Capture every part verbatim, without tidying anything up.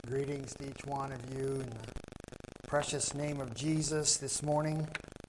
Greetings to each one of you in the precious name of Jesus this morning.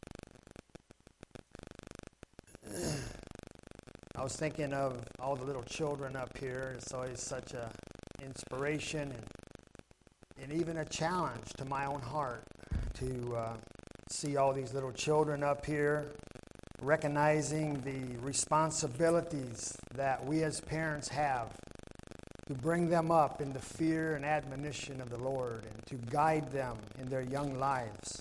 I was thinking of all the little children up here. It's always such an inspiration and, and even a challenge to my own heart to uh, see all these little children up here, recognizing the responsibilities that we as parents have to bring them up in the fear and admonition of the Lord and to guide them in their young lives.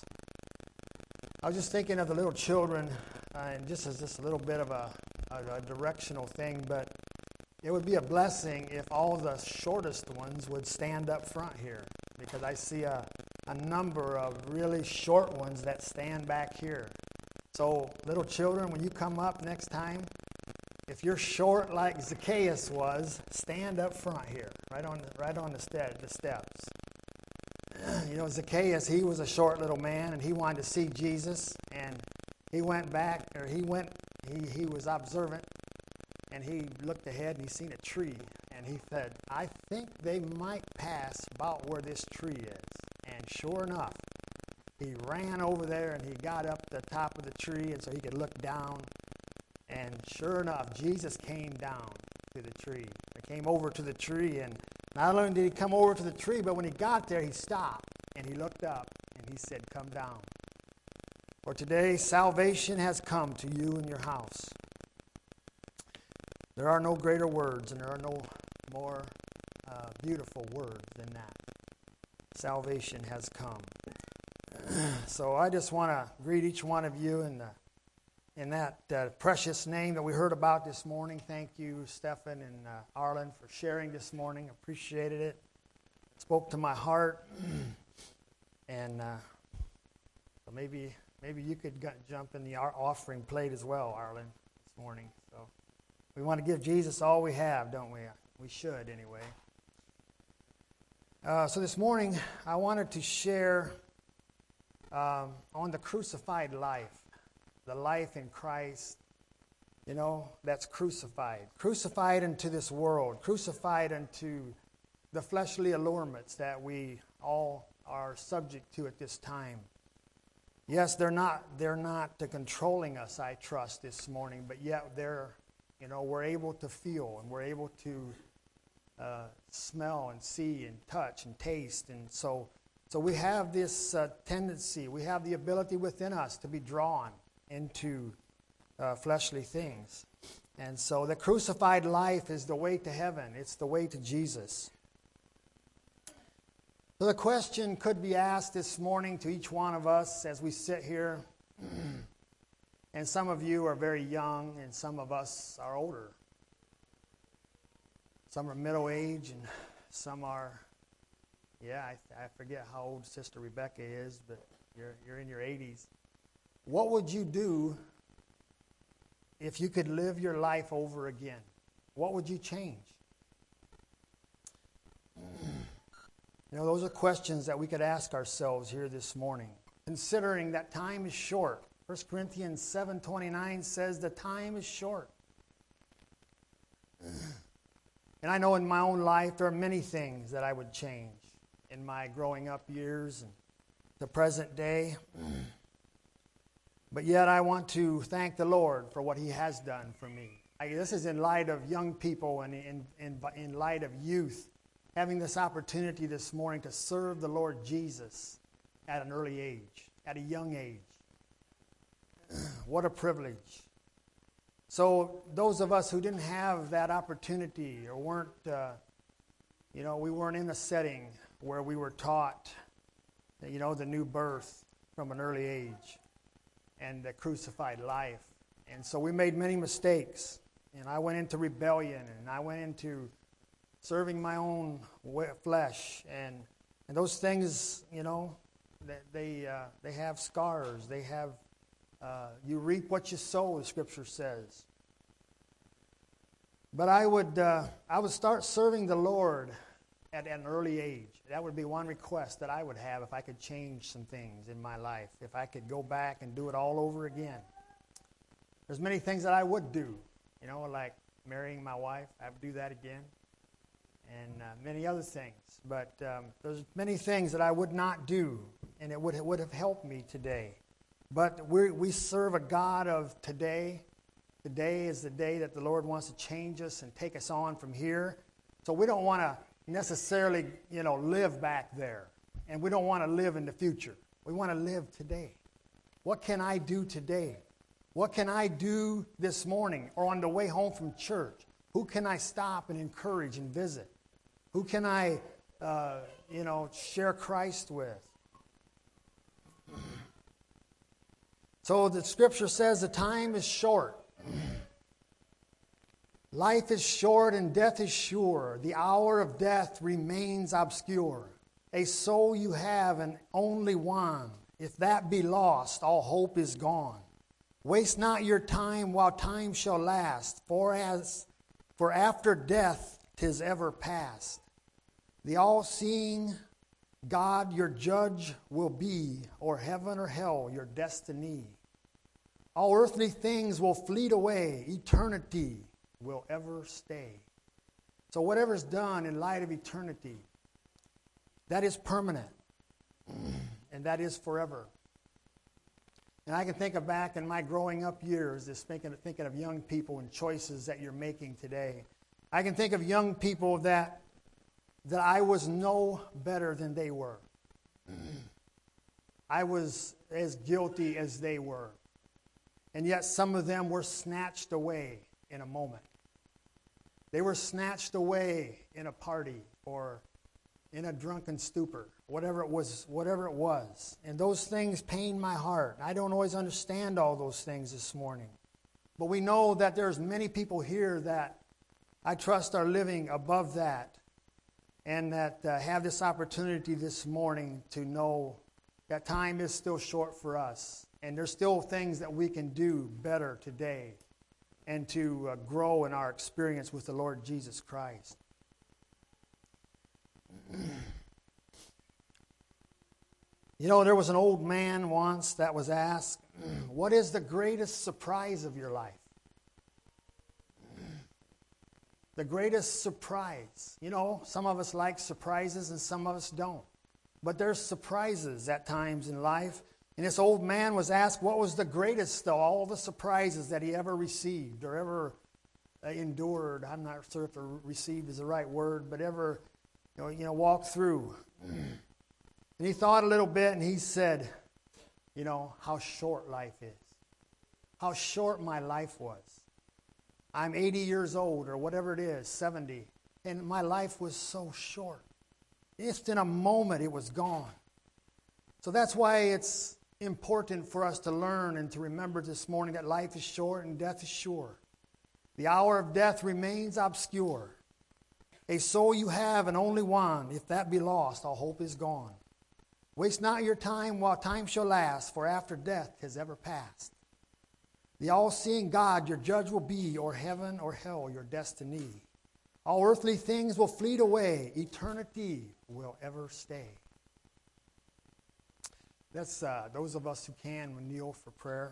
I was just thinking of the little children, uh, and just as just a little bit of a, a, a directional thing, but it would be a blessing if all the shortest ones would stand up front here, because I see a, a number of really short ones that stand back here. So, little children, when you come up next time, if you're short like Zacchaeus was, stand up front here, right on the, right on the, ste- the steps. You know, Zacchaeus, he was a short little man, and he wanted to see Jesus, and he went back, or he went, he, he was observant, and he looked ahead, and he seen a tree, and he said, I think they might pass about where this tree is. And sure enough, he ran over there, and he got up the top of the tree, and so he could look down. And sure enough, Jesus came down to the tree. He came over to the tree, and not only did he come over to the tree, but when he got there, he stopped, and he looked up, and he said, come down. For today, salvation has come to you and your house. There are no greater words, and there are no more uh, beautiful words than that. Salvation has come. So I just want to greet each one of you in the In that uh, precious name that we heard about this morning. Thank you, Stephan and uh, Arlen, for sharing this morning. Appreciated it. It spoke to my heart. And uh, so maybe maybe you could g- jump in the offering plate as well, Arlen, this morning. So we want to give Jesus all we have, don't we? We should, anyway. Uh, so this morning, I wanted to share um, on the crucified life. The life in Christ, you know, that's crucified. Crucified into this world. Crucified into the fleshly allurements that we all are subject to at this time. Yes, they're not they're not controlling us, I trust, this morning, but yet they're, you know, we're able to feel and we're able to uh, smell and see and touch and taste. And so, so we have this uh, tendency, we have the ability within us to be drawn into uh, fleshly things. And so the crucified life is the way to heaven. It's the way to Jesus. So the question could be asked this morning to each one of us as we sit here. And some of you are very young, and some of us are older. Some are middle age, and some are, yeah, I, I forget how old Sister Rebecca is, but you're you're in your eighties. What would you do if you could live your life over again? What would you change? You know, those are questions that we could ask ourselves here this morning. Considering that time is short. First Corinthians seven twenty-nine says the time is short. And I know in my own life there are many things that I would change in my growing up years and the present day. But yet I want to thank the Lord for what He has done for me. I, this is in light of young people and in, in, in light of youth having this opportunity this morning to serve the Lord Jesus at an early age, at a young age. What a privilege. So those of us who didn't have that opportunity or weren't, uh, you know, we weren't in a setting where we were taught, you know, the new birth from an early age and the crucified life. And so we made many mistakes. And I went into rebellion, and I went into serving my own flesh. And and those things, you know, they they, uh, they have scars. They have, uh, you reap what you sow, the Scripture says. But I would uh, I would start serving the Lord at an early age. That would be one request that I would have if I could change some things in my life, if I could go back and do it all over again. There's many things that I would do, you know, like marrying my wife. I would do that again. and uh, many other things. But um, there's many things that I would not do, and it would, it would have helped me today. But we we serve a God of today. Today is the day that the Lord wants to change us and take us on from here. So we don't want to necessarily, you know, live back there. And we don't want to live in the future. We want to live today. What can I do today? What can I do this morning or on the way home from church? Who can I stop and encourage and visit? Who can I, uh, you know, share Christ with? So the scripture says the time is short. Life is short and death is sure. The hour of death remains obscure. A soul you have and only one. If that be lost, all hope is gone. Waste not your time while time shall last, for as for after death 'tis ever past. The all-seeing God your judge will be, or heaven or hell your destiny. All earthly things will fleet away, eternity will ever stay. So whatever's done in light of eternity, that is permanent, and that is forever. And I can think of back in my growing up years, just thinking, thinking of young people and choices that you're making today. I can think of young people that, that I was no better than they were. I was as guilty as they were. And yet some of them were snatched away in a moment. They were snatched away in a party or in a drunken stupor, whatever it was, whatever it was. And those things pain my heart. I don't always understand all those things this morning. But we know that there's many people here that I trust are living above that and that uh, have this opportunity this morning to know that time is still short for us. And there's still things that we can do better today and to uh, grow in our experience with the Lord Jesus Christ. You know, there was an old man once that was asked, what is the greatest surprise of your life? The greatest surprise. You know, some of us like surprises and some of us don't. But there's surprises at times in life. And this old man was asked what was the greatest of all the surprises that he ever received or ever uh, endured. I'm not sure if received is the right word, but ever, you know, you know, walked through. And he thought a little bit and he said, you know, how short life is. How short my life was. I'm eighty years old or whatever it is, seventy, and my life was so short. Just in a moment it was gone. So that's why it's important for us to learn and to remember this morning that life is short and death is sure. The hour of death remains obscure. A soul you have and only one, if that be lost, all hope is gone. Waste not your time while time shall last, for after death has ever passed. The all-seeing God your judge will be, or heaven or hell your destiny. All earthly things will fleet away, eternity will ever stay. Let's, uh, those of us who can, will kneel for prayer.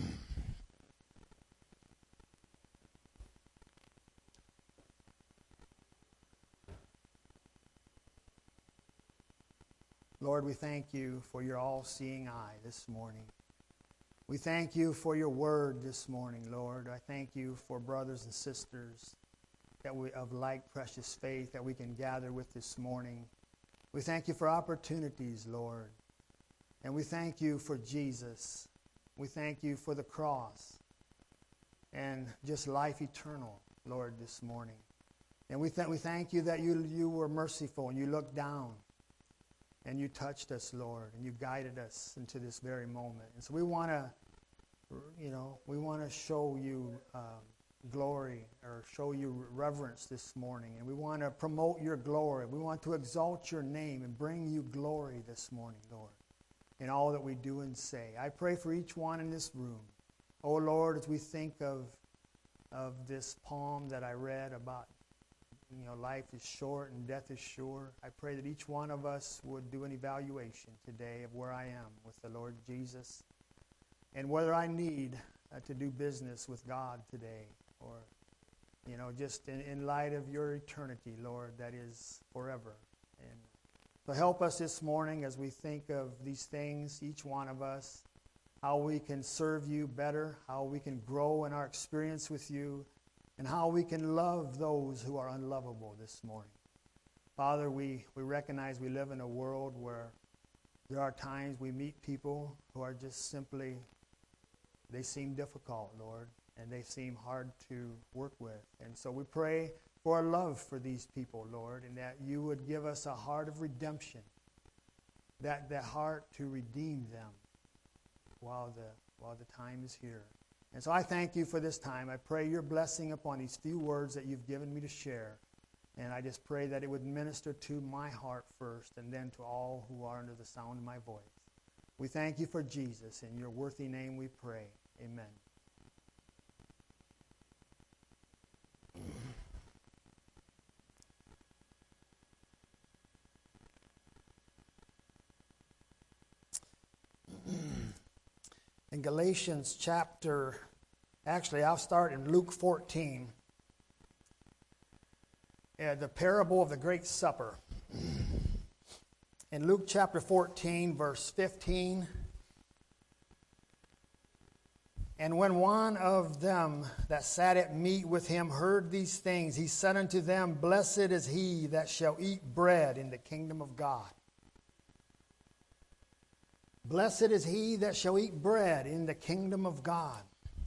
Lord, we thank you for your all-seeing eye this morning. We thank you for your word this morning, Lord. I thank you for brothers and sisters that we of like precious faith that we can gather with this morning. We thank you for opportunities, Lord. And we thank you for Jesus. We thank you for the cross and just life eternal, Lord, this morning. And we, th- we thank you that you, you were merciful and you looked down and you touched us, Lord, and you guided us into this very moment. And so we want to, you know, we want to show you um, glory or show you reverence this morning. And we want to promote your glory. We want to exalt your name and bring you glory this morning, Lord, in all that we do and say. I pray for each one in this room. Oh, Lord, as we think of, of this poem that I read about, you know, life is short and death is sure, I pray that each one of us would do an evaluation today of where I am with the Lord Jesus and whether I need uh, to do business with God today or you know, just in, in light of your eternity, Lord, that is forever. And so help us this morning as we think of these things, each one of us, how we can serve you better, how we can grow in our experience with you, and how we can love those who are unlovable this morning. Father, we, we recognize we live in a world where there are times we meet people who are just simply, they seem difficult, Lord, and they seem hard to work with. And so we pray for a love for these people, Lord, and that you would give us a heart of redemption, that, that heart to redeem them while the, while the time is here. And so I thank you for this time. I pray your blessing upon these few words that you've given me to share. And I just pray that it would minister to my heart first and then to all who are under the sound of my voice. We thank you for Jesus. In your worthy name we pray. Amen. In Galatians chapter, actually I'll start in Luke fourteen. Uh, the parable of the Great Supper. In Luke chapter fourteen, verse fifteen, and when one of them that sat at meat with him heard these things, he said unto them, Blessed is he that shall eat bread in the kingdom of God. Blessed is he that shall eat bread in the kingdom of God.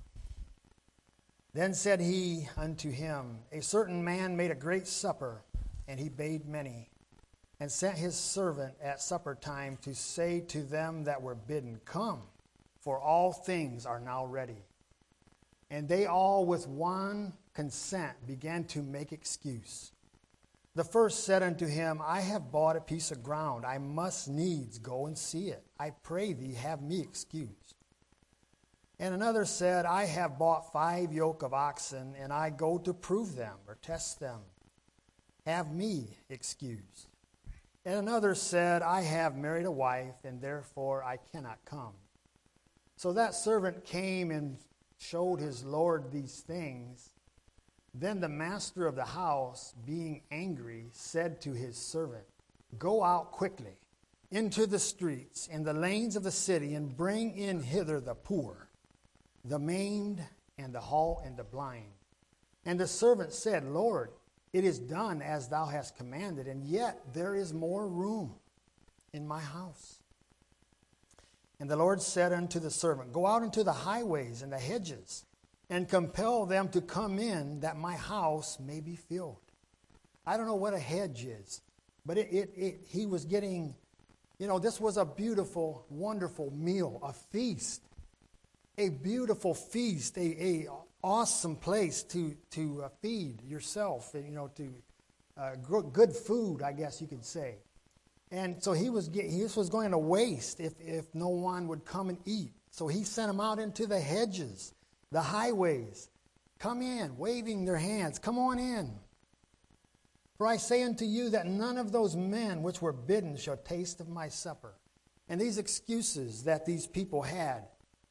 Then said he unto him, A certain man made a great supper, and he bade many, and sent his servant at supper time to say to them that were bidden, Come, for all things are now ready. And they all with one consent began to make excuse. The first said unto him, I have bought a piece of ground. I must needs go and see it. I pray thee, have me excused. And another said, I have bought five yoke of oxen, and I go to prove them or test them. Have me excused. And another said, I have married a wife, and therefore I cannot come. So that servant came and showed his lord these things. Then the master of the house, being angry, said to his servant, Go out quickly into the streets and the lanes of the city, and bring in hither the poor, the maimed, and the halt, and the blind. And the servant said, Lord, it is done as thou hast commanded, and yet there is more room in my house. And the Lord said unto the servant, Go out into the highways and the hedges, and compel them to come in, that my house may be filled. I don't know what a hedge is, but it, it, it he was getting, you know, this was a beautiful, wonderful meal, a feast. A beautiful feast, a, a awesome place to to uh, feed yourself, you know, to uh, gr- good food, I guess you could say. And so he was he this was going to waste if if no one would come and eat. So he sent them out into the hedges, the highways. Come in, waving their hands. Come on in. For I say unto you that none of those men which were bidden shall taste of my supper. And these excuses that these people had,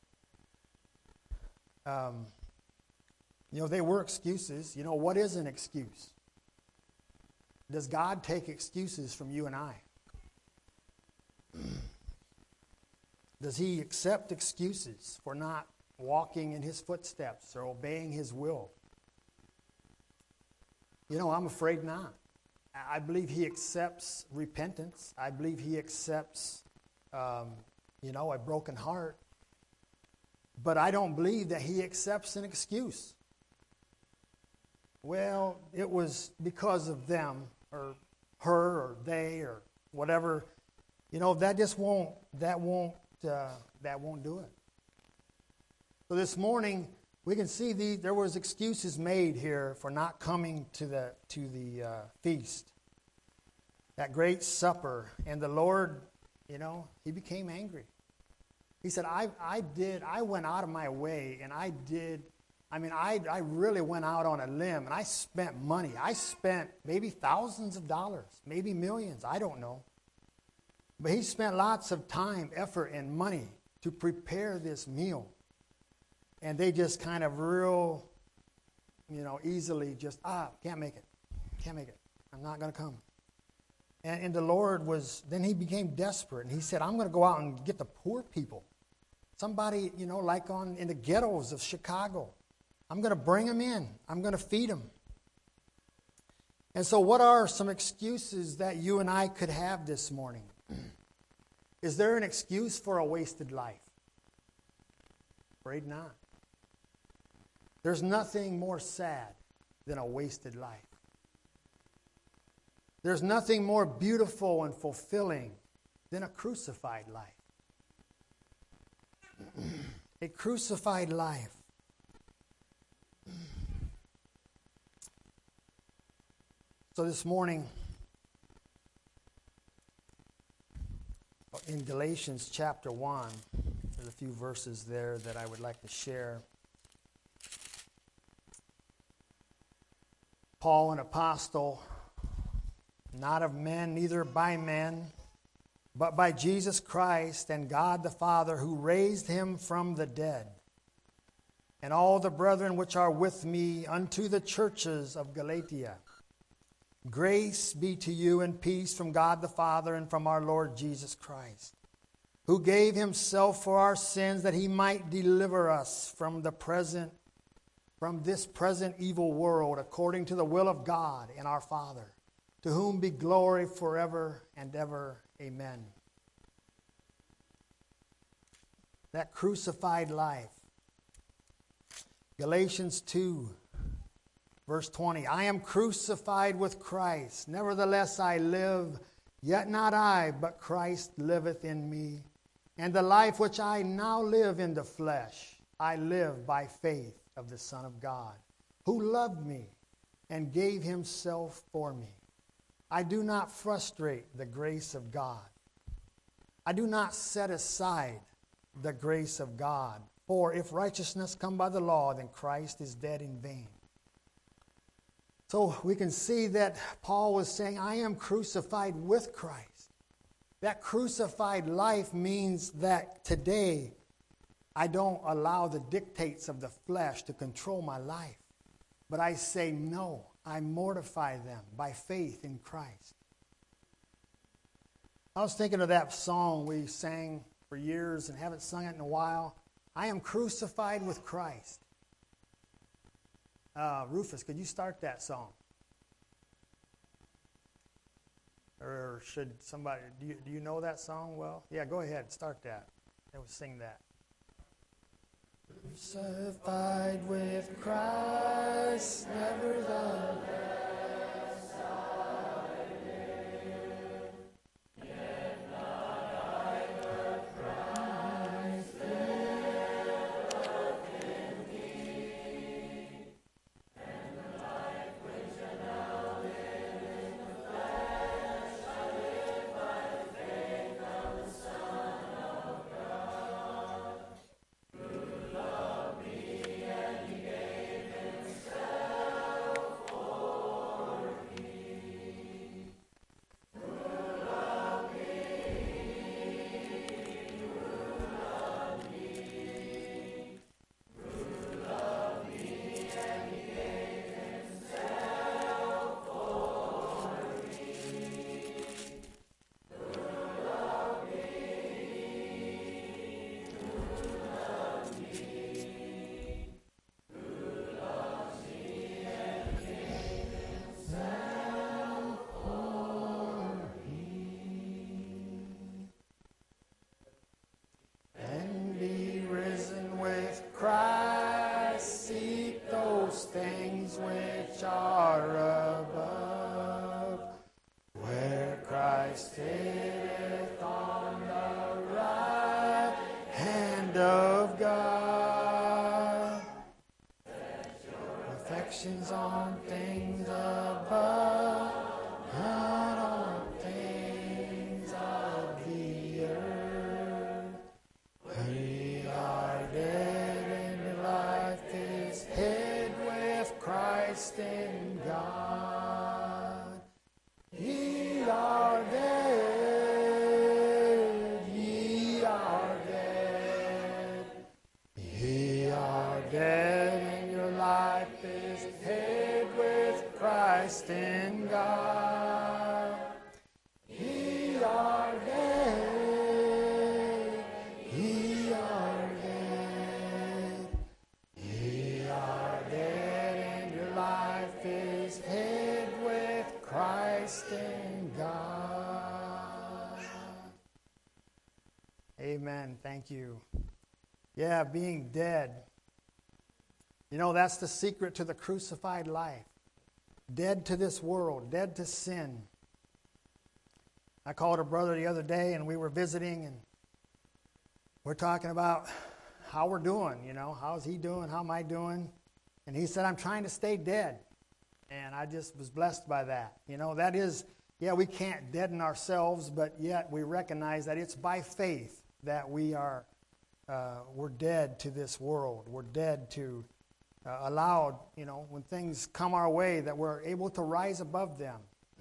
Um, you know, they were excuses. You know, what is an excuse? Does God take excuses from you and I? Does he accept excuses for not walking in his footsteps or obeying his will? You know, I'm afraid not. I believe he accepts repentance. I believe he accepts, um, you know, a broken heart. But I don't believe that he accepts an excuse. Well, it was because of them or her or they or whatever. You know, that just won't, that won't, uh, that won't do it. So this morning, we can see the, there was excuses made here for not coming to the, to the uh, feast. That great supper. And the Lord, you know, he became angry. He said, I, I did, I went out of my way, and I did, I mean, I, I really went out on a limb, and I spent money. I spent maybe thousands of dollars, maybe millions, I don't know. But he spent lots of time, effort, and money to prepare this meal. And they just kind of real, you know, easily just, ah, can't make it. Can't make it. I'm not going to come. And, and the Lord was, then he became desperate. And he said, I'm going to go out and get the poor people. Somebody, you know, like on in the ghettos of Chicago. I'm going to bring them in. I'm going to feed them. And so what are some excuses that you and I could have this morning? Is there an excuse for a wasted life? Afraid not. There's nothing more sad than a wasted life. There's nothing more beautiful and fulfilling than a crucified life. A crucified life. So this morning, in Galatians chapter one, there's a few verses there that I would like to share. Paul, an apostle, not of men, neither by men, but by Jesus Christ and God the Father, who raised him from the dead, and all the brethren which are with me, unto the churches of Galatia. Grace be to you and peace from God the Father and from our Lord Jesus Christ, who gave himself for our sins that he might deliver us from the present, from this present evil world, according to the will of God and our Father, to whom be glory forever and ever. Amen. That crucified life. Galatians two, verse twenty. I am crucified with Christ. Nevertheless I live, yet not I, but Christ liveth in me. And the life which I now live in the flesh, I live by faith of the Son of God, who loved me and gave himself for me. I do not frustrate the grace of God. I do not set aside the grace of God. For if righteousness come by the law, then Christ is dead in vain. So we can see that Paul was saying, I am crucified with Christ. That crucified life means that today I don't allow the dictates of the flesh to control my life. But I say no. I mortify them by faith in Christ. I was thinking of that song we sang for years and haven't sung it in a while. I am crucified with Christ. Uh, Rufus, could you start that song? Or should somebody, do you, do you know that song well? Yeah, go ahead, start that. And we'll sing that. Crucified with Christ, nevertheless I live, yet not I, but Christ liveth in me, and the life which I now live in the flesh, I live by the faith of the Son of God, who loved me and he gave himself for me. Who loved me, who loved me, who loved me and he gave himself for me. Who loved me, who loved me, who loves me and gave himself for me. And be risen with Christ, seek those things which are above, where Christ sitteth on the right hand of God. Affections on things above, not on things of the earth. We are dead and life is hid with Christ in God. Ye are dead, ye are dead, ye are dead, and your life is hid with Christ in God. Ye are dead, ye are dead, ye are dead, and your life is hid with Christ in God. Amen. Thank you. Yeah, being dead. You know, that's the secret to the crucified life. Dead to this world, dead to sin. I called a brother the other day, and we were visiting, and we're talking about how we're doing, you know. How's he doing? How am I doing? And he said, I'm trying to stay dead. And I just was blessed by that. You know, that is, yeah, we can't deaden ourselves, but yet we recognize that it's by faith that we are, uh, we're dead to this world. We're dead to, uh, allowed, you know, when things come our way, that we're able to rise above them.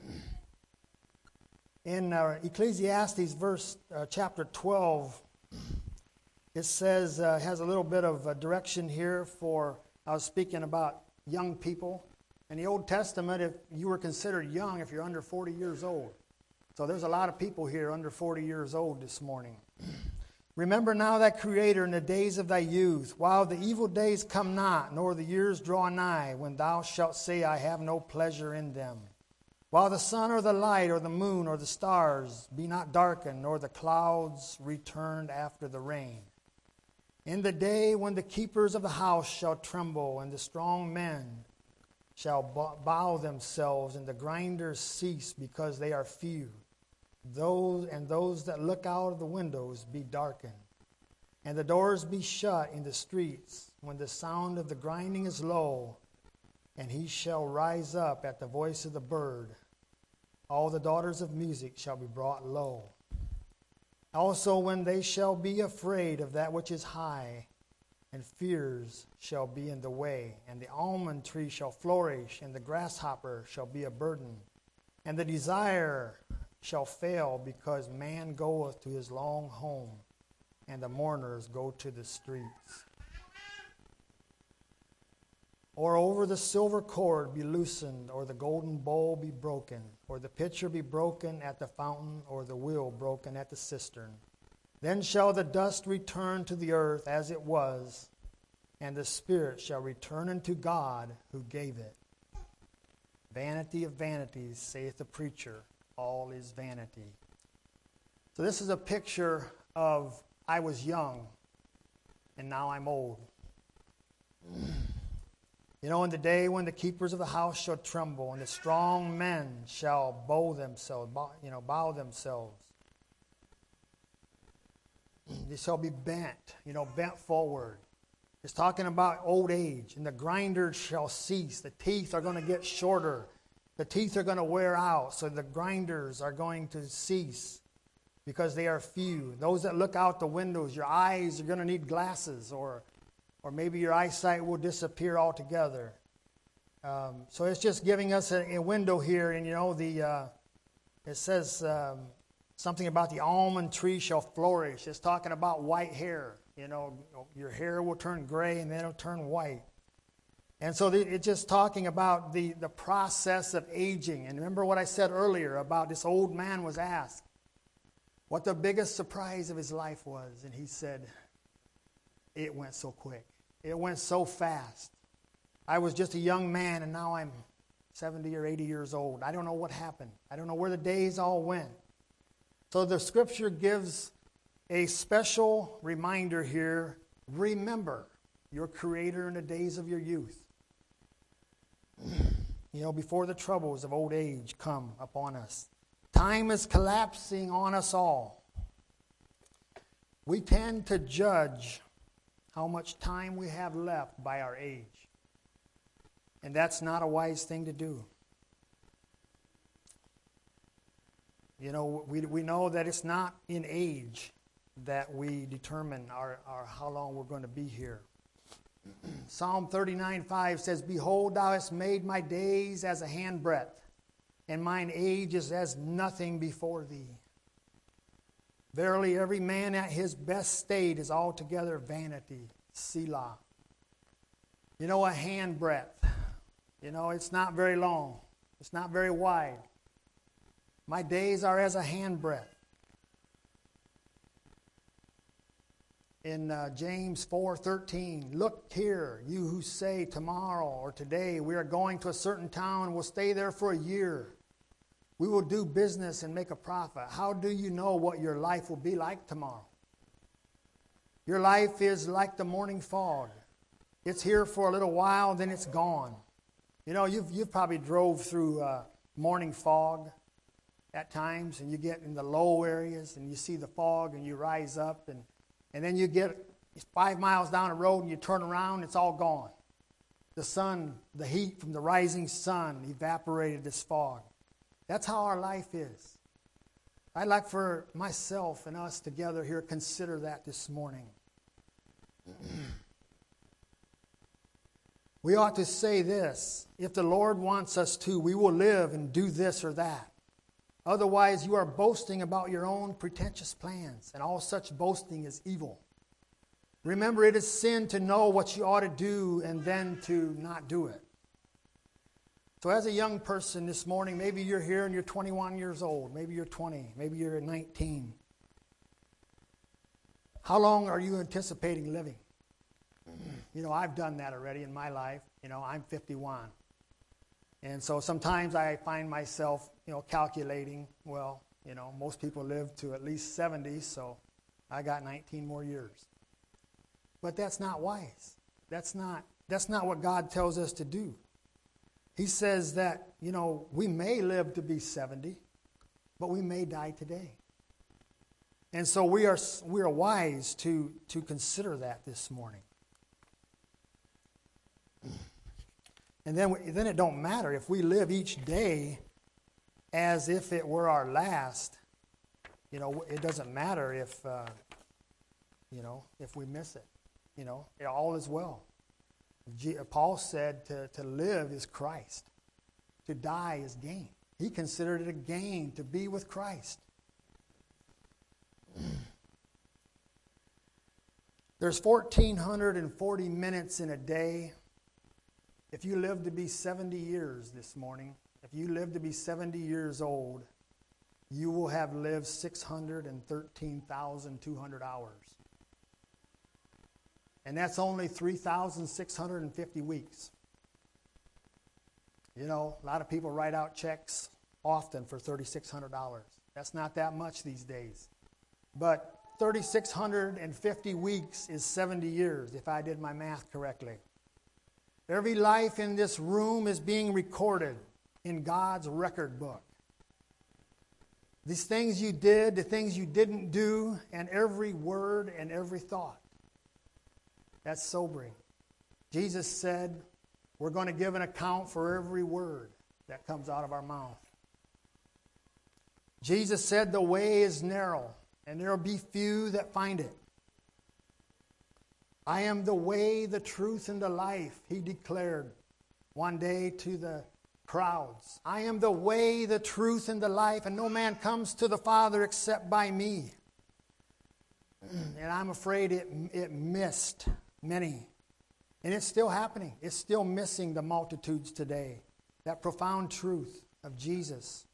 In uh, Ecclesiastes verse, uh, chapter twelve, it says, uh, has a little bit of uh, direction here for, I was speaking about young people. In the Old Testament, if you were considered young if you're under forty years old. So there's a lot of people here under forty years old this morning. Remember now thy Creator in the days of thy youth, while the evil days come not, nor the years draw nigh, when thou shalt say, I have no pleasure in them. While the sun or the light or the moon or the stars be not darkened, nor the clouds returned after the rain. In the day when the keepers of the house shall tremble, and the strong men shall bow themselves, and the grinders cease because they are few. Those and those that look out of the windows be darkened, and the doors be shut in the streets, when the sound of the grinding is low, and he shall rise up at the voice of the bird. All the daughters of music shall be brought low. Also when they shall be afraid of that which is high, and fears shall be in the way, and the almond tree shall flourish, and the grasshopper shall be a burden, and the desire shall fail, because man goeth to his long home, and the mourners go to the streets. Or over the silver cord be loosened, or the golden bowl be broken, or the pitcher be broken at the fountain, or the wheel broken at the cistern. Then shall the dust return to the earth as it was, and the spirit shall return unto God who gave it. Vanity of vanities, saith the preacher, all is vanity. So this is a picture of I was young, and now I'm old. You know, in the day when the keepers of the house shall tremble, and the strong men shall bow themselves, bow, you know, bow themselves. They shall be bent, you know, bent forward. It's talking about old age, and the grinders shall cease. The teeth are going to get shorter. The teeth are going to wear out, so the grinders are going to cease because they are few. Those that look out the windows, your eyes are going to need glasses, or or maybe your eyesight will disappear altogether. Um, so it's just giving us a, a window here, and you know, the uh, it says um, something about the almond tree shall flourish. It's talking about white hair. You know, your hair will turn gray and then it'll turn white. And so the, it's just talking about the, the process of aging. And remember what I said earlier about this old man was asked what the biggest surprise of his life was. And he said, it went so quick. It went so fast. I was just a young man, and now I'm seventy or eighty years old. I don't know what happened. I don't know where the days all went. So the scripture gives a special reminder here. Remember your Creator in the days of your youth. You know, before the troubles of old age come upon us. Time is collapsing on us all. We tend to judge how much time we have left by our age. And that's not a wise thing to do. You know, we we know that it's not in age that we determine our, our how long we're going to be here. Psalm thirty-nine five says, Behold, thou hast made my days as a handbreadth, and mine age is as nothing before thee. Verily, every man at his best state is altogether vanity. Selah. You know, a handbreadth. You know, it's not very long. It's not very wide. My days are as a handbreadth. In uh, James four thirteen, look here, you who say tomorrow or today we are going to a certain town and we'll stay there for a year. We will do business and make a profit. How do you know what your life will be like tomorrow? Your life is like the morning fog. It's here for a little while, then it's gone. You know, you've, you've probably drove through uh, morning fog at times, and you get in the low areas, and you see the fog, and you rise up, and, and then you get five miles down the road, and you turn around, it's all gone. The sun, the heat from the rising sun evaporated this fog. That's how our life is. I'd like for myself and us together here consider that this morning. We ought to say this: if the Lord wants us to, we will live and do this or that. Otherwise, you are boasting about your own pretentious plans, and all such boasting is evil. Remember, it is sin to know what you ought to do and then to not do it. So as a young person this morning, maybe you're here and you're twenty-one years old. Maybe you're twenty. Maybe you're nineteen. How long are you anticipating living? You know, I've done that already in my life. You know, I'm fifty-one. And so sometimes I find myself, you know, calculating, well, you know, most people live to at least seventy, so I got nineteen more years. But that's not wise. That's not, that's not what God tells us to do. He says that, you know, we may live to be seventy, but we may die today. And so we are we are wise to, to consider that this morning. And then, then it don't matter if we live each day as if it were our last. You know, it doesn't matter if, uh, you know, if we miss it. You know, all is well. G- Paul said to, to live is Christ. To die is gain. He considered it a gain to be with Christ. There's one thousand four hundred forty minutes in a day. If you live to be seventy years this morning, if you live to be seventy years old, you will have lived six hundred thirteen thousand two hundred hours. And that's only three thousand six hundred fifty weeks. You know, a lot of people write out checks often for three thousand six hundred dollars. That's not that much these days. But three thousand six hundred fifty weeks is seventy years, if I did my math correctly. Every life in this room is being recorded in God's record book. These things you did, the things you didn't do, and every word and every thought. That's sobering. Jesus said, we're going to give an account for every word that comes out of our mouth. Jesus said, the way is narrow, and there will be few that find it. I am the way, the truth, and the life, he declared one day to the crowds. I am the way, the truth, and the life, and no man comes to the Father except by me. And I'm afraid it, it missed many. And it's still happening. It's still missing the multitudes today. That profound truth of Jesus.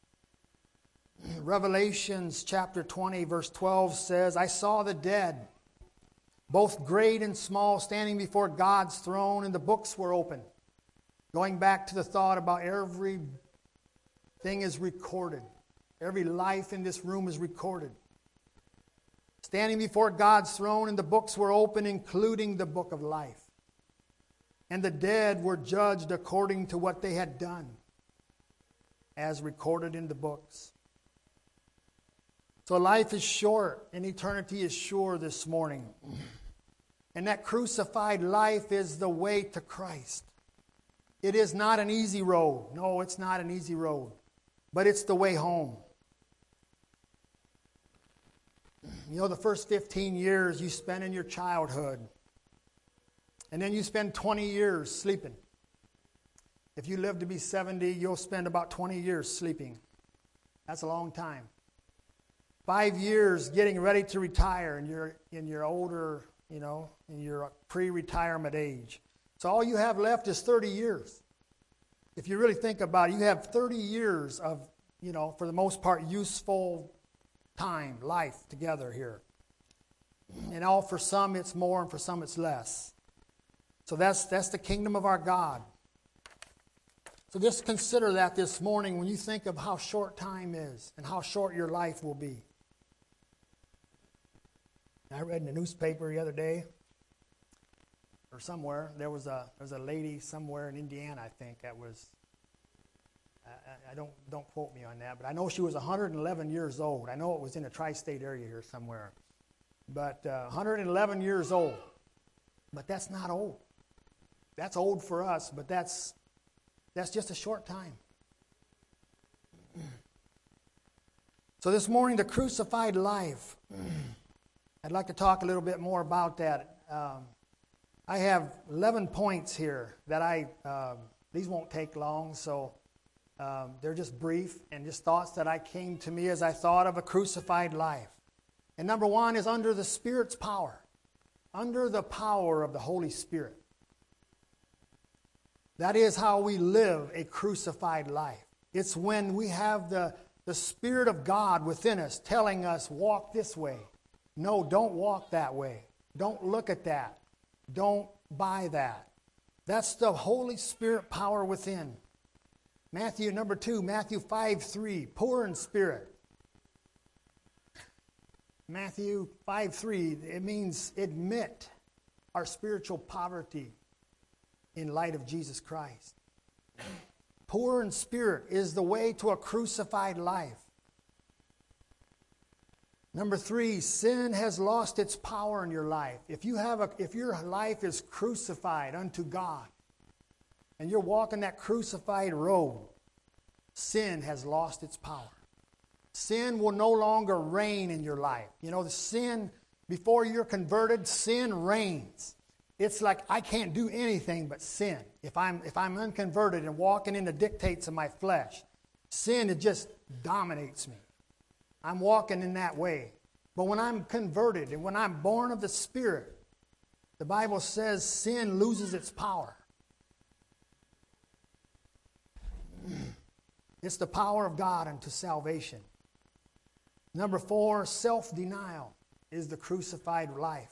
Revelations chapter twenty, verse twelve says, I saw the dead, both great and small, standing before God's throne, and the books were open. Going back to the thought about every thing is recorded. Every life in this room is recorded. Standing before God's throne, and the books were open, including the book of life. And the dead were judged according to what they had done, as recorded in the books. So life is short, and eternity is sure this morning. And that crucified life is the way to Christ. It is not an easy road. No, it's not an easy road. But it's the way home. You know, the first fifteen years you spend in your childhood. And then you spend twenty years sleeping. If you live to be seventy, you'll spend about twenty years sleeping. That's a long time. Five years getting ready to retire, and you're in your older, you know, in your pre-retirement age. So all you have left is thirty years. if you really think about it, you have thirty years of, you know, for the most part, useful time, life together here. And all for some it's more and for some it's less. So that's that's the kingdom of our God. So just consider that this morning when you think of how short time is and how short your life will be. I read in the newspaper the other day, or somewhere, there was a there was a lady somewhere in Indiana, I think, that was, I, I don't don't quote me on that, but I know she was one hundred eleven years old. I know it was in the tri-state area here somewhere. But uh, one hundred eleven years old. But that's not old. That's old for us, but that's that's just a short time. So this morning, the crucified life. I'd like to talk a little bit more about that. Um, I have eleven points here that I, uh, these won't take long, so um, they're just brief and just thoughts that I came to me as I thought of a crucified life. And number one is under the Spirit's power, under the power of the Holy Spirit. That is how we live a crucified life. It's when we have the, the Spirit of God within us telling us, walk this way. No, don't walk that way. Don't look at that. Don't buy that. That's the Holy Spirit power within. Matthew, number two, Matthew five three, poor in spirit. Matthew five three, it means admit our spiritual poverty in light of Jesus Christ. Poor in spirit is the way to a crucified life. Number three, sin has lost its power in your life. If you have a, if your life is crucified unto God, and you're walking that crucified road, sin has lost its power. Sin will no longer reign in your life. You know, the sin, before you're converted, sin reigns. It's like I can't do anything but sin. If I'm if I'm unconverted and walking in the dictates of my flesh, sin, it just dominates me. I'm walking in that way. But when I'm converted and when I'm born of the Spirit, the Bible says sin loses its power. It's the power of God unto salvation. Number four, self-denial is the crucified life.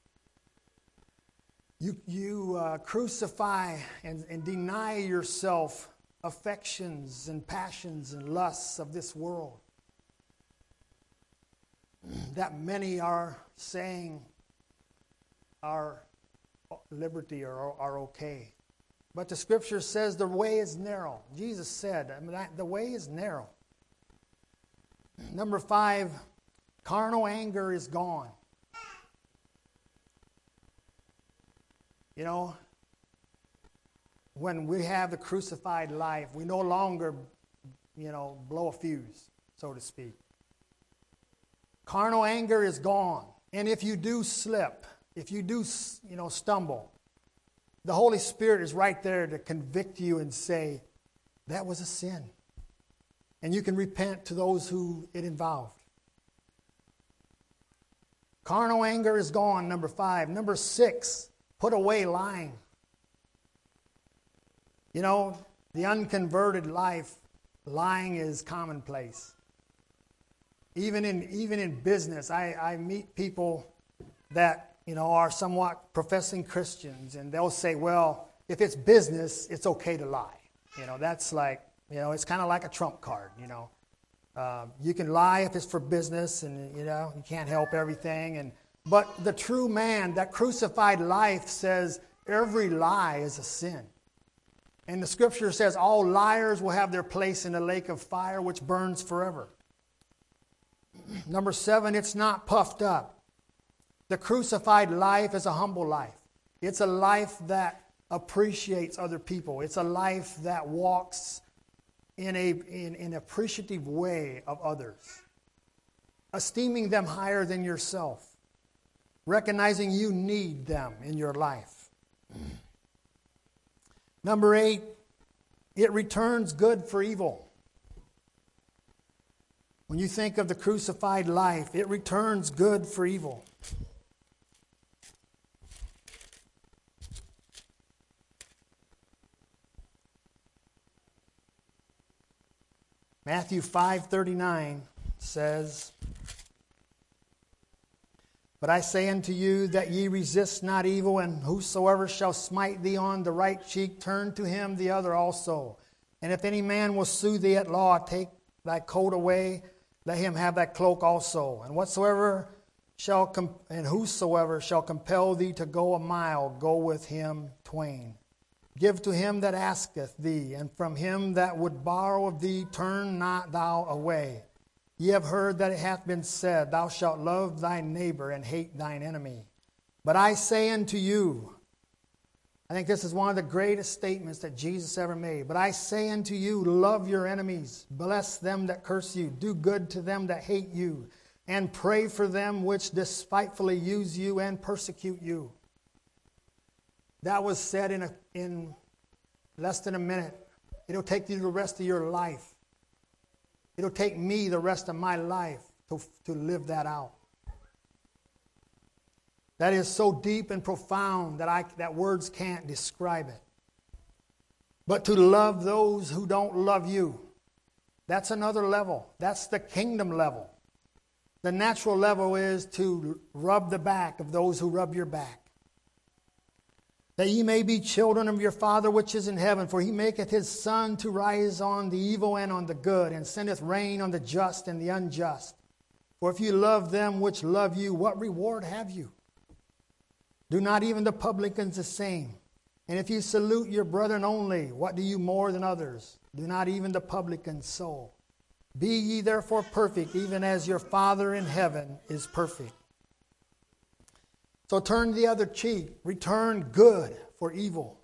You, you uh, crucify and, and deny yourself affections and passions and lusts of this world that many are saying are liberty or are okay. But the Scripture says the way is narrow. Jesus said, I mean, the way is narrow. Number five, carnal anger is gone. You know, when we have the crucified life, we no longer, you know, blow a fuse, so to speak. Carnal anger is gone. And if you do slip, if you do, you know, stumble, the Holy Spirit is right there to convict you and say, that was a sin. And you can repent to those who it involved. Carnal anger is gone, number five. Number six, put away lying. You know, the unconverted life, lying is commonplace. Even in even in business, I, I meet people that, you know, are somewhat professing Christians, and they'll say, well, if it's business, it's okay to lie. You know, that's like, you know, it's kind of like a trump card, you know. Uh, you can lie if it's for business, and, you know, you can't help everything. And but the true man, that crucified life, says every lie is a sin. And the Scripture says all liars will have their place in the lake of fire which burns forever. Number seven, it's not puffed up. The crucified life is a humble life. It's a life that appreciates other people. It's a life that walks in a in an appreciative way of others, esteeming them higher than yourself, recognizing you need them in your life. Number eight, it returns good for evil. When you think of the crucified life, it returns good for evil. Matthew five thirty-nine says, "But I say unto you that ye resist not evil, and whosoever shall smite thee on the right cheek, turn to him the other also. And if any man will sue thee at law, take thy coat away, let him have thy cloak also. And whatsoever shall com- and whosoever shall compel thee to go a mile, go with him twain. Give to him that asketh thee, and from him that would borrow of thee, turn not thou away. Ye have heard that it hath been said, Thou shalt love thy neighbor and hate thine enemy. But I say unto you," I think this is one of the greatest statements that Jesus ever made. "But I say unto you, love your enemies, bless them that curse you, do good to them that hate you, and pray for them which despitefully use you and persecute you." That was said in, a, in less than a minute. It'll take you the rest of your life. It'll take me the rest of my life to, to live that out. That is so deep and profound that I that words can't describe it. But to love those who don't love you, that's another level. That's the kingdom level. The natural level is to rub the back of those who rub your back. "That ye may be children of your Father which is in heaven, for he maketh his sun to rise on the evil and on the good, and sendeth rain on the just and the unjust. For if you love them which love you, what reward have you? Do not even the publicans the same? And if you salute your brethren only, what do you more than others? Do not even the publicans so? Be ye therefore perfect, even as your Father in heaven is perfect." So turn the other cheek. Return good for evil.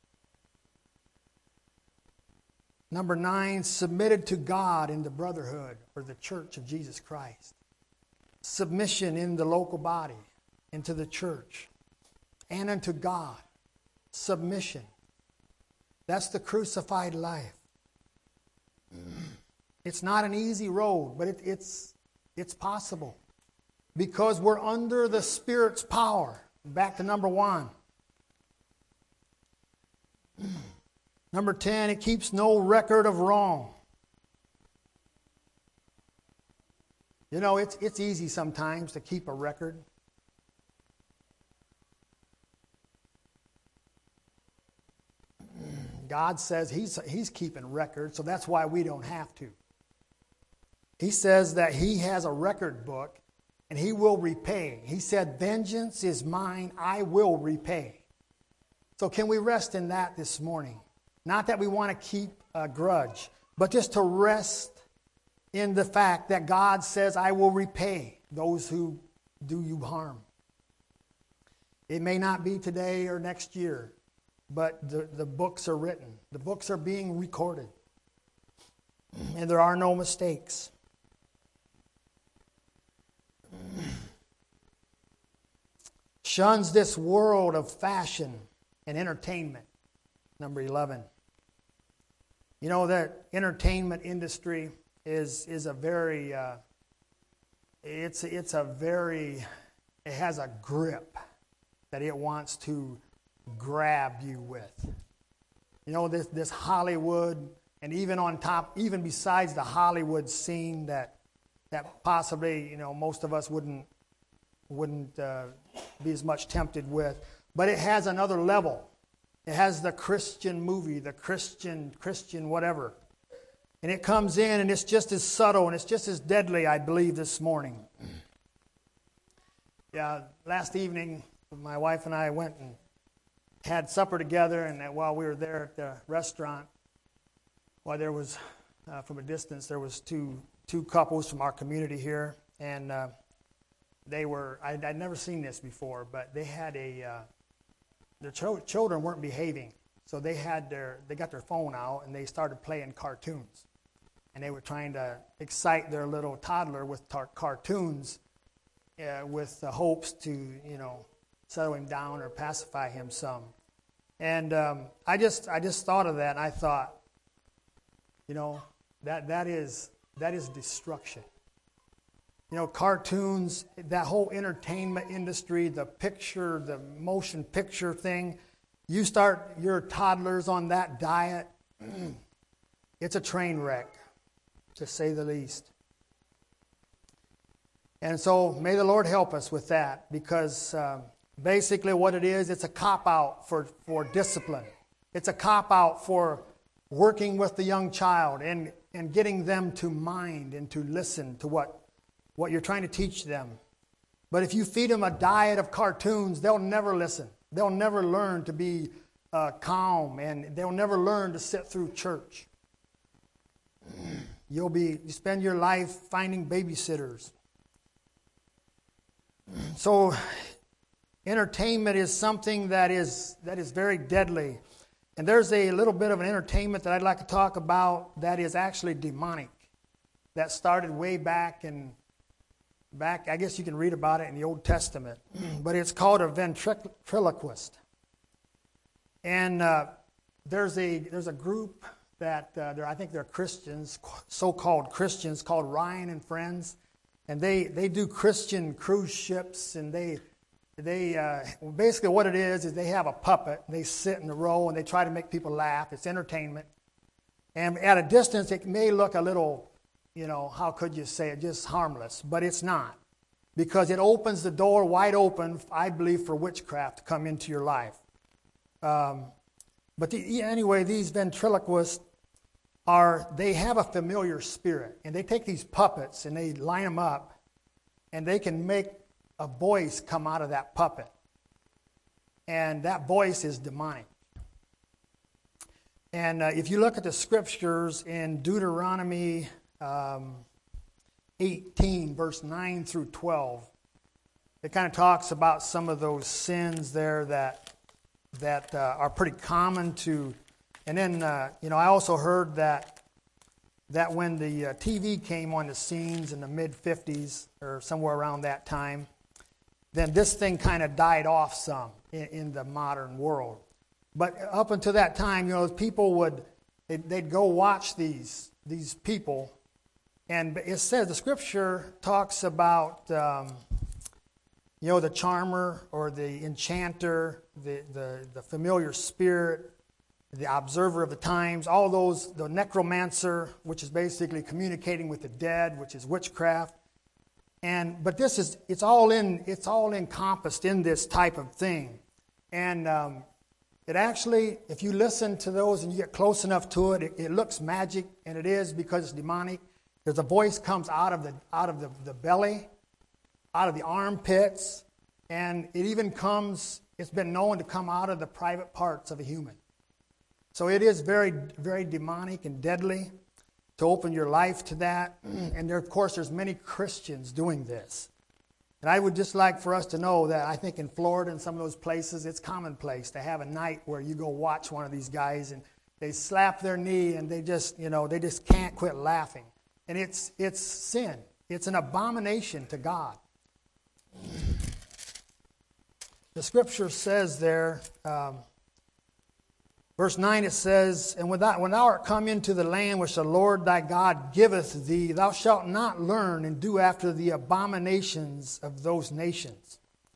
Number nine, submitted to God in the brotherhood or the church of Jesus Christ. Submission in the local body, into the church, and unto God. Submission. That's the crucified life. It's not an easy road, but it, it's, it's possible. Because we're under the Spirit's power. Back to number one. Number ten, it keeps no record of wrong. You know, it's, it's easy sometimes to keep a record. God says he's, he's keeping record, so that's why we don't have to. He says that he has a record book, and he will repay. He said, "Vengeance is mine, I will repay." So can we rest in that this morning? Not that we want to keep a grudge, but just to rest in the fact that God says, "I will repay those who do you harm." It may not be today or next year, but the, the books are written. The books are being recorded. And there are no mistakes. Shuns this world of fashion and entertainment. Number eleven. You know, that entertainment industry is is a very, uh, it's, it's a very, it has a grip that it wants to grab you with. You know, this, this Hollywood, and even on top, even besides the Hollywood scene that that possibly, you know, most of us wouldn't wouldn't uh, be as much tempted with. But it has another level. It has the Christian movie, the Christian, Christian whatever. And it comes in and it's just as subtle and it's just as deadly, I believe, this morning. Yeah, last evening, my wife and I went and had supper together, and while we were there at the restaurant, while there was, uh, from a distance, there was two two couples from our community here, and uh, they were, I'd, I'd never seen this before, but they had a, uh, their cho- children weren't behaving, so they had their, they got their phone out, and they started playing cartoons, and they were trying to excite their little toddler with tar- cartoons uh, with the hopes to, you know, settle him down or pacify him some. And um, I just I just thought of that, and I thought, you know, that that is that is destruction. You know, cartoons, that whole entertainment industry, the picture, the motion picture thing, you start your toddlers on that diet, it's a train wreck. to say the least. And so may the Lord help us with that, because um, basically what it is, it's a cop-out for, for discipline. It's a cop-out for working with the young child and, and getting them to mind and to listen to what, what you're trying to teach them. But if you feed them a diet of cartoons, they'll never listen. They'll never learn to be uh, calm, and they'll never learn to sit through church. You'll be you spend your life finding babysitters. So entertainment is something that is that is very deadly. And there's a little bit of an entertainment that I'd like to talk about that is actually demonic. That started way back in back I guess you can read about it in the Old Testament. But it's called a ventriloquist. And uh, there's a there's a group that uh, they're, I think they're Christians, so-called Christians, called Ryan and Friends. And they, they do Christian cruise ships, and they they uh, basically what it is is they have a puppet. They sit in a row and they try to make people laugh. It's entertainment, and at a distance it may look a little, you know, how could you say it, just harmless, but it's not, because it opens the door wide open, I believe, for witchcraft to come into your life. Um, but the, anyway, these ventriloquists are, they have a familiar spirit, and they take these puppets and they line them up, and they can make a voice come out of that puppet, and that voice is demonic. And uh, if you look at the scriptures in Deuteronomy um, eighteen, verse nine through twelve, it kind of talks about some of those sins there that that uh, are pretty common to. And then, uh, you know, I also heard that that when the uh, T V came on the scenes in the mid fifties or somewhere around that time, then this thing kind of died off some in, in the modern world. But up until that time, you know, people would, they'd, they'd go watch these these people, and it says, the scripture talks about, um, you know, the charmer or the enchanter, the, the, the familiar spirit, the observer of the times, all those, the necromancer, which is basically communicating with the dead, which is witchcraft. And but this is it's all in it's all encompassed in this type of thing. And um, it actually, if you listen to those and you get close enough to it, it, it looks magic, and it is, because it's demonic. There's a voice comes out of the out of the, the belly, out of the armpits, and it even comes, it's been known to come out of the private parts of a human. So it is very, very demonic and deadly to open your life to that. And there, of course, there's many Christians doing this. And I would just like for us to know that I think in Florida and some of those places, it's commonplace to have a night where you go watch one of these guys and they slap their knee and they just, you know, they just can't quit laughing. And it's it's sin. It's an abomination to God. The scripture says there, um, verse nine, it says, And when thou, when thou art come into the land which the Lord thy God giveth thee, thou shalt not learn and do after the abominations of those nations.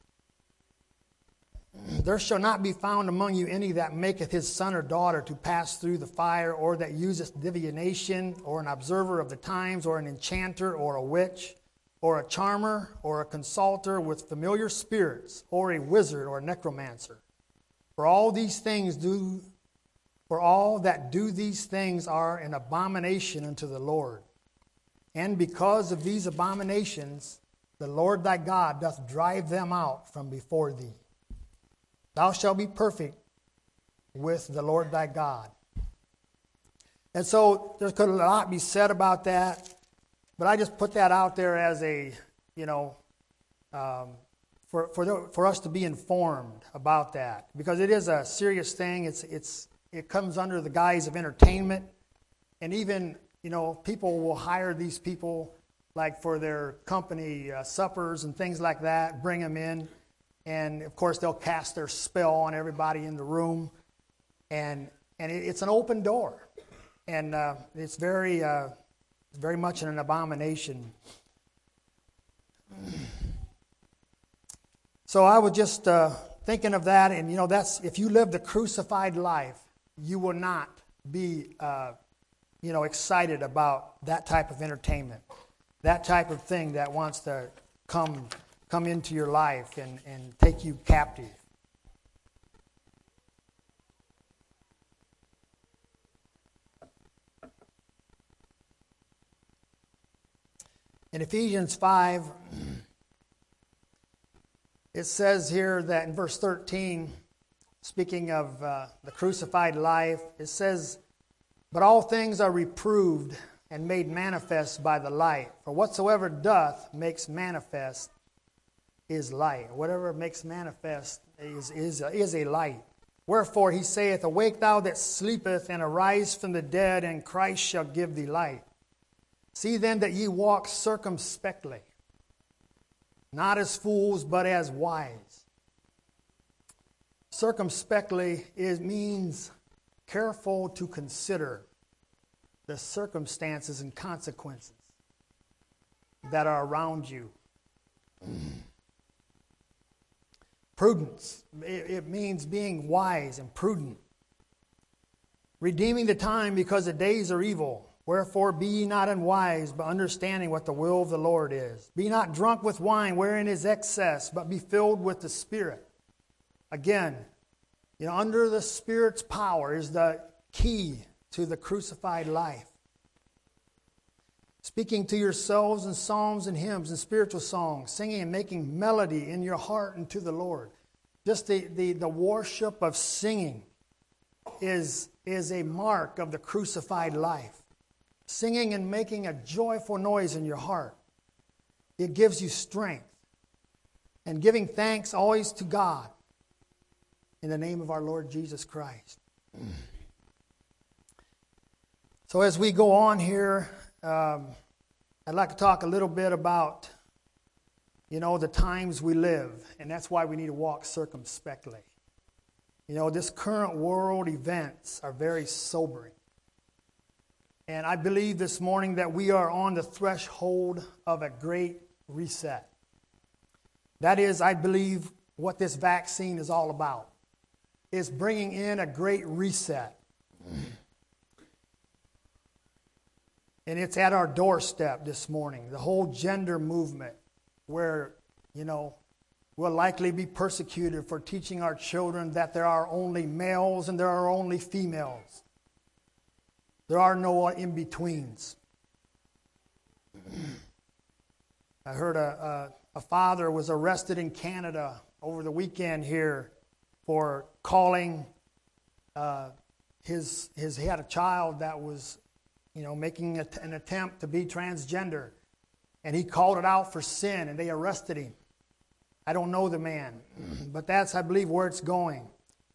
There shall not be found among you any that maketh his son or daughter to pass through the fire, or that useth divination, or an observer of the times, or an enchanter, or a witch, or a charmer, or a consulter with familiar spirits, or a wizard, or a necromancer. For all these things do For all that do these things are an abomination unto the Lord. And because of these abominations, the Lord thy God doth drive them out from before thee. Thou shalt be perfect with the Lord thy God. And so there could a lot be said about that, but I just put that out there as a, you know, um, for for the, for us to be informed about that, because it is a serious thing. It's it's It comes under the guise of entertainment. And even, you know, people will hire these people like for their company uh, suppers and things like that, bring them in. And, of course, they'll cast their spell on everybody in the room. And and it, it's an open door. And uh, it's very, uh, very much an abomination. So I was just uh, thinking of that. And, you know, that's if you live the crucified life, you will not be uh, you know, excited about that type of entertainment, that type of thing that wants to come come into your life and, and take you captive. In Ephesians five, it says here that in verse thirteen, speaking of uh, the crucified life, it says, "But all things are reproved and made manifest by the light. For whatsoever doth makes manifest is light." Whatever makes manifest is, is, is a light. "Wherefore he saith, Awake thou that sleepeth, and arise from the dead, and Christ shall give thee light. See then that ye walk circumspectly, not as fools, but as wise." Circumspectly is, means careful to consider the circumstances and consequences that are around you. Prudence, it, it means being wise and prudent. "Redeeming the time, because the days are evil. Wherefore be ye not unwise, but understanding what the will of the Lord is. Be not drunk with wine, wherein is excess, but be filled with the Spirit." Again, you know, under the Spirit's power is the key to the crucified life. "Speaking to yourselves in psalms and hymns and spiritual songs, singing and making melody in your heart unto the Lord." Just the, the, the worship of singing is, is a mark of the crucified life. Singing and making a joyful noise in your heart. It gives you strength. And giving thanks always to God in the name of our Lord Jesus Christ. So as we go on here, um, I'd like to talk a little bit about, you know, the times we live. And that's why we need to walk circumspectly. You know, this current world events are very sobering. And I believe this morning that we are on the threshold of a great reset. That is, I believe, what this vaccine is all about. It's bringing in a great reset. And it's at our doorstep this morning. The whole gender movement, where, you know, we'll likely be persecuted for teaching our children that there are only males and there are only females. There are no in-betweens. I heard a, a, a father was arrested in Canada over the weekend here for calling uh, his, his, he had a child that was, you know, making a, an attempt to be transgender. And he called it out for sin, and they arrested him. I don't know the man, but that's, I believe, where it's going.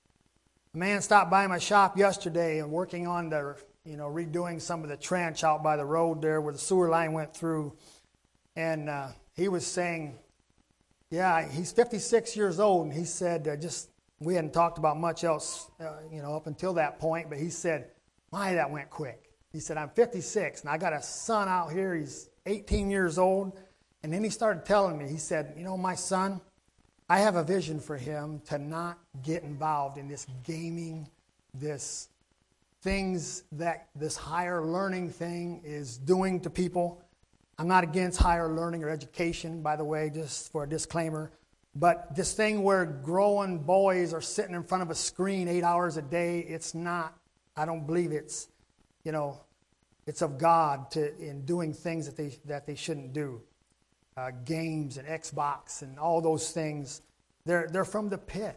A man stopped by my shop yesterday and working on the, you know, redoing some of the trench out by the road there where the sewer line went through. And uh, he was saying, yeah, he's fifty-six years old. And he said, uh, just, we hadn't talked about much else, uh, you know, up until that point. But he said, my, that went quick. He said, I'm fifty-six, and I got a son out here. He's eighteen years old. And then he started telling me, he said, you know, my son, I have a vision for him to not get involved in this gaming, this things that this higher learning thing is doing to people. I'm not against higher learning or education, by the way, just for a disclaimer. But this thing where growing boys are sitting in front of a screen eight hours a day, it's not, I don't believe it's, you know, it's of God to in doing things that they that they shouldn't do. Uh, games and Xbox and all those things, they're they're from the pit.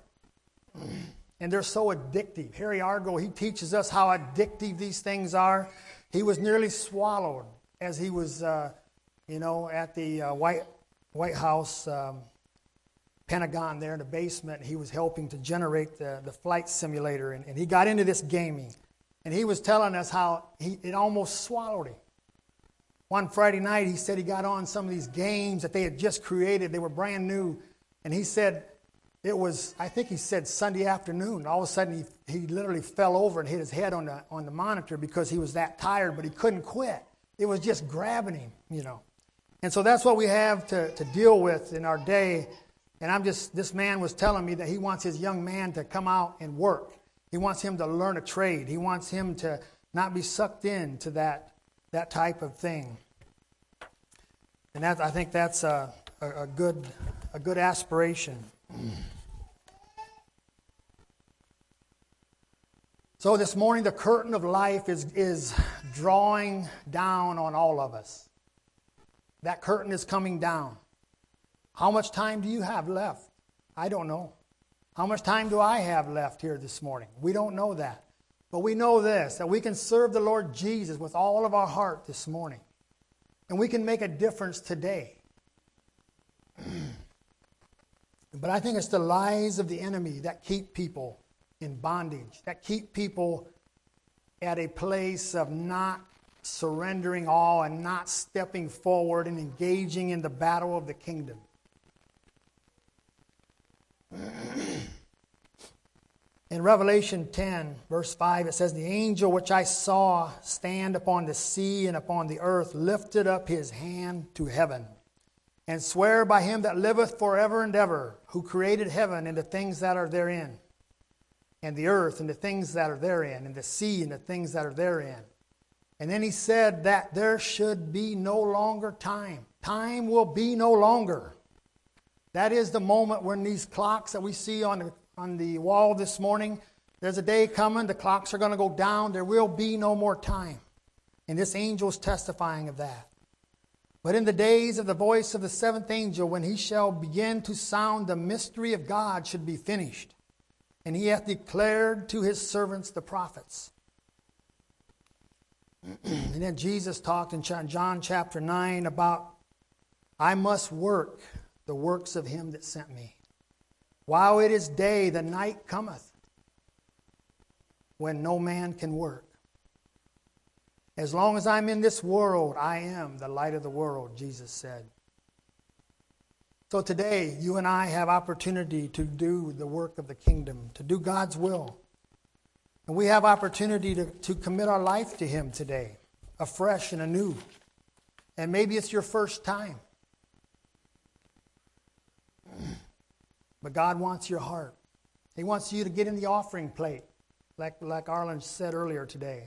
And they're so addictive. Harry Argo, he teaches us how addictive these things are. He was nearly swallowed as he was, uh, you know, at the uh, White White House um, Pentagon there in the basement. He was helping to generate the, the flight simulator, and, and he got into this gaming. And he was telling us how he, it almost swallowed him. One Friday night, he said he got on some of these games that they had just created. They were brand new. And he said it was, I think he said Sunday afternoon. All of a sudden, he, he literally fell over and hit his head on the on the monitor because he was that tired, but he couldn't quit. It was just grabbing him, you know. And so that's what we have to, to deal with in our day. And I'm just, this man was telling me that he wants his young man to come out and work. He wants him to learn a trade. He wants him to not be sucked into that, that type of thing. And that, I think that's a, a, a good a good aspiration. So this morning, the curtain of life is, is drawing down on all of us. That curtain is coming down. How much time do you have left? I don't know. How much time do I have left here this morning? We don't know that. But we know this, that we can serve the Lord Jesus with all of our heart this morning. And we can make a difference today. But I think it's the lies of the enemy that keep people in bondage, that keep people at a place of not surrendering all and not stepping forward and engaging in the battle of the kingdom. In Revelation ten, verse five, it says, "The angel which I saw stand upon the sea and upon the earth lifted up his hand to heaven, and sware by him that liveth forever and ever, who created heaven and the things that are therein, and the earth and the things that are therein, and the sea and the things that are therein." And then he said that there should be no longer time. Time will be no longer. That is the moment when these clocks that we see on the on the wall this morning, there's a day coming, the clocks are going to go down, there will be no more time. And this angel is testifying of that. But in the days of the voice of the seventh angel, when he shall begin to sound, the mystery of God should be finished. And he hath declared to his servants the prophets. And then Jesus talked in John chapter nine about, "I must work the works of him that sent me. While it is day, the night cometh, when no man can work. As long as I'm in this world, I am the light of the world," Jesus said. So today, you and I have opportunity to do the work of the kingdom, to do God's will. And we have opportunity to, to commit our life to him today, afresh and anew. And maybe it's your first time. But God wants your heart. He wants you to get in the offering plate, like, like Arlen said earlier today.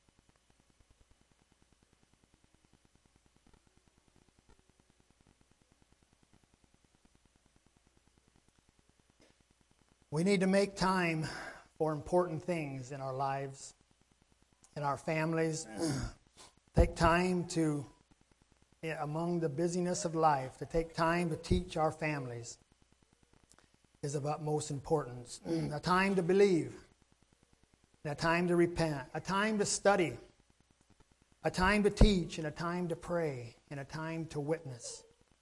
We need to make time for important things in our lives, in our families. Take time to, among the busyness of life, to take time to teach our families is of utmost importance. A time to believe, a time to repent, a time to study, a time to teach, and a time to pray, and a time to witness.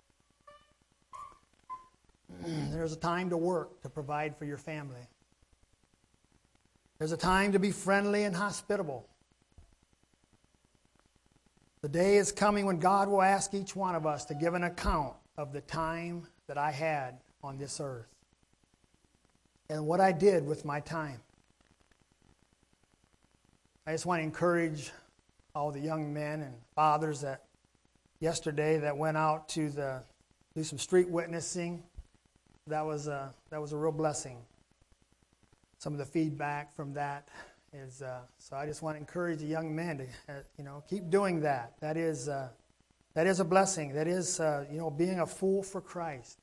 There's a time to work, to provide for your family. There's a time to be friendly and hospitable. The day is coming when God will ask each one of us to give an account of the time that I had on this earth and what I did with my time. I just want to encourage all the young men and fathers that yesterday that went out to the do some street witnessing. That was a that was a real blessing. Some of the feedback from that is uh, so. I just want to encourage the young men to uh, you know keep doing that. That is uh, that is a blessing. That is uh, you know being a fool for Christ.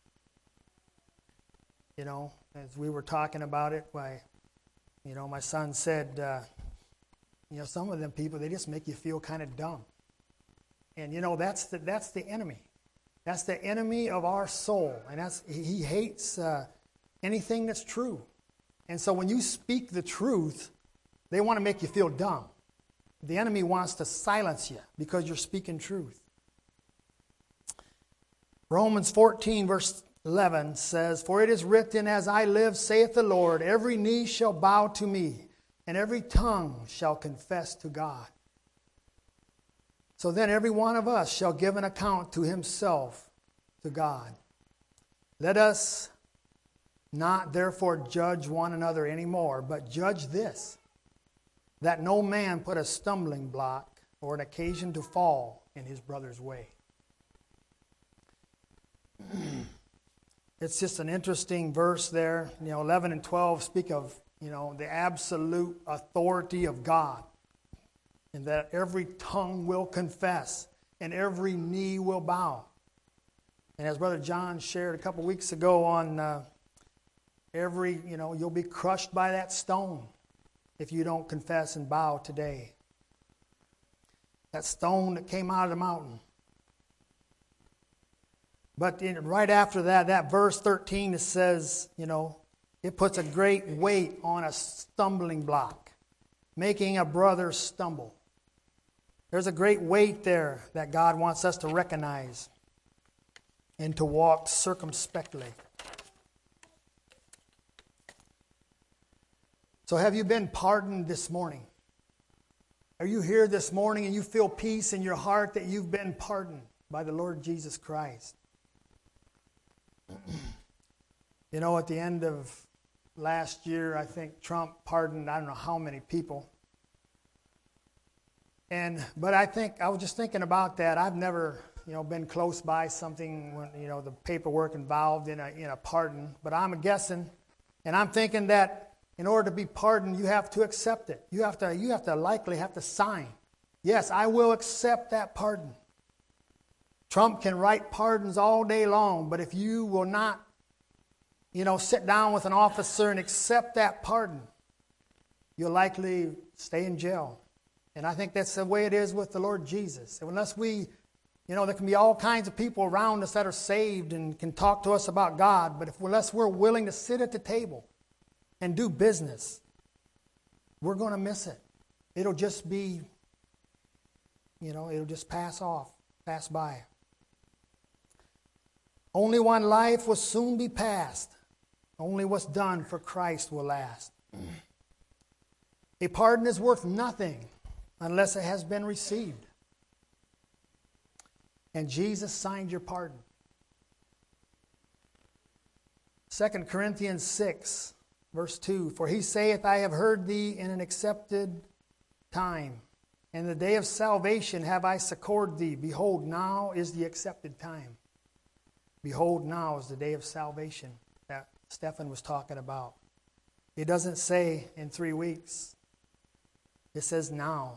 You know, as we were talking about it, my you know my son said, uh, you know, some of them people, they just make you feel kind of dumb. And you know that's the that's the enemy. That's the enemy of our soul, and that's he hates uh, anything that's true. And so when you speak the truth, they want to make you feel dumb. The enemy wants to silence you because you're speaking truth. Romans fourteen, verse eleven says, "For it is written, as I live, saith the Lord, every knee shall bow to me, and every tongue shall confess to God. So then every one of us shall give an account to himself to God. Let us not therefore judge one another anymore, but judge this, that no man put a stumbling block or an occasion to fall in his brother's way." It's just an interesting verse there. You know, eleven and twelve speak of, you know, the absolute authority of God. and that every tongue will confess and every knee will bow. And as Brother John shared a couple weeks ago on uh, every, you know, you'll be crushed by that stone if you don't confess and bow today. That stone that came out of the mountain. But in, right after that, that verse thirteen, it says, you know, it puts a great weight on a stumbling block, making a brother stumble. There's a great weight there that God wants us to recognize and to walk circumspectly. So have you been pardoned this morning? Are you here this morning and you feel peace in your heart that you've been pardoned by the Lord Jesus Christ? You know, at the end of last year, I think Trump pardoned I don't know how many people. And but I think I was just thinking about that. I've never, you know, been close by something when, you know, the paperwork involved in a in a pardon. But I'm guessing, and I'm thinking that in order to be pardoned, you have to accept it. You have to you have to likely have to sign. Yes, I will accept that pardon. Trump can write pardons all day long, but if you will not, you know, sit down with an officer and accept that pardon, you'll likely stay in jail. And I think that's the way it is with the Lord Jesus. Unless we, you know, there can be all kinds of people around us that are saved and can talk to us about God, but if unless we're willing to sit at the table and do business, we're going to miss it. It'll just be, you know, it'll just pass off, pass by. Only one life will soon be passed. Only what's done for Christ will last. A pardon is worth nothing unless it has been received. And Jesus signed your pardon. Second Corinthians six, verse two, for he saith, I have heard thee in an accepted time. In the day of salvation have I succored thee. Behold, now is the accepted time. Behold, now is the day of salvation that Stephen was talking about. It doesn't say in three weeks. It says now.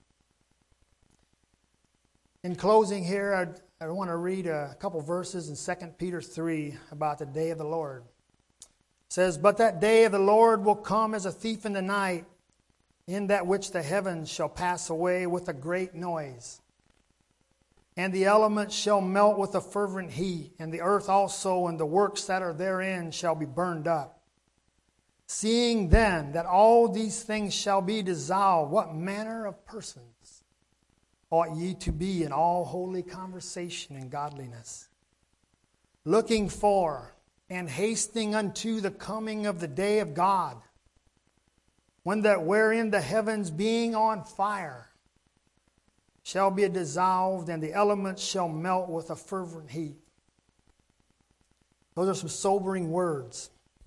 In closing here, I'd, I want to read a couple verses in Second Peter three about the day of the Lord. It says, but that day of the Lord will come as a thief in the night, in that which the heavens shall pass away with a great noise. And the elements shall melt with a fervent heat, and the earth also and the works that are therein shall be burned up. Seeing then that all these things shall be dissolved, what manner of persons ought ye to be in all holy conversation and godliness, looking for and hasting unto the coming of the day of God, when that wherein the heavens being on fire shall be dissolved, and the elements shall melt with a fervent heat. Those are some sobering words.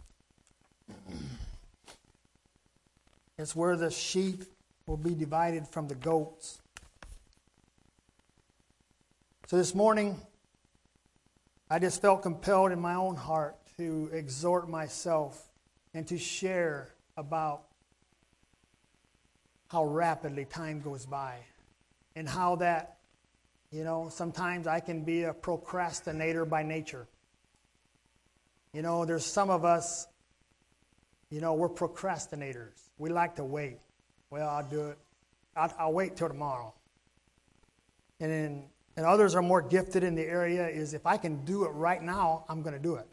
It's where the sheep will be divided from the goats. So this morning, I just felt compelled in my own heart to exhort myself and to share about how rapidly time goes by. And how that, you know, sometimes I can be a procrastinator by nature. You know, there's some of us, you know, we're procrastinators. We like to wait. Well, I'll do it. I'll, I'll wait till tomorrow. And then, and others are more gifted in the area is if I can do it right now, I'm going to do it.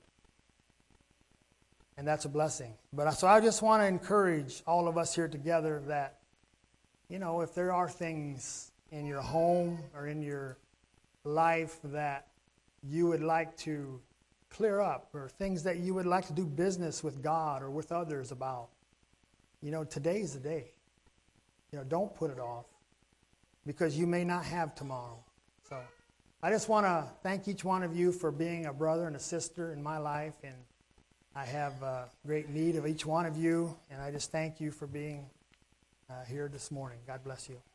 And that's a blessing. But so I just want to encourage all of us here together that, you know, if there are things in your home or in your life that you would like to clear up, or things that you would like to do business with God or with others about, you know, today's the day. You know, don't put it off, because you may not have tomorrow. So I just want to thank each one of you for being a brother and a sister in my life, and I have uh, great need of each one of you, and I just thank you for being uh, here this morning. God bless you.